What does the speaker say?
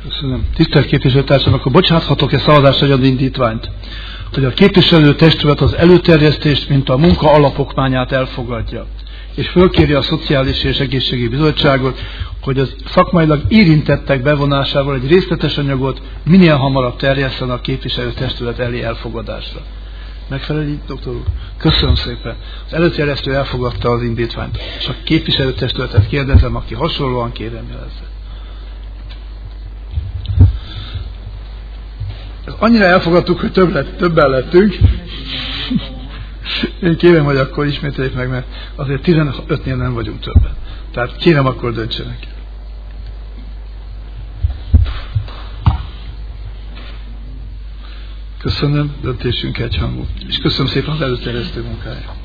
Köszönöm. Tisztelt képviselőtársam, akkor bocsáthatok-e szavazásra egy indítványt? Hogy a képviselőtestület az előterjesztést, mint a munka alapokmányát elfogadja, és fölkéri a Szociális és Egészségügyi Bizottságot, hogy az szakmailag érintettek bevonásával egy részletes anyagot minél hamarabb terjesszen a képviselőtestület elé elfogadásra. Megfelel így, doktor úr? Köszönöm szépen. Az előterjesztő elfogadta az indítványt, és a képviselőtestületet kérdezem, aki hasonlóan kérem jelezze. Annyira elfogadtuk, hogy többen lettünk. Én kérem, hogy akkor ismételjék meg, mert azért 15-nél nem vagyunk többen. Tehát kérem, akkor döntsenek. Köszönöm, döntésünk egyhangú. És köszönöm szépen az előterjesztő munkáját.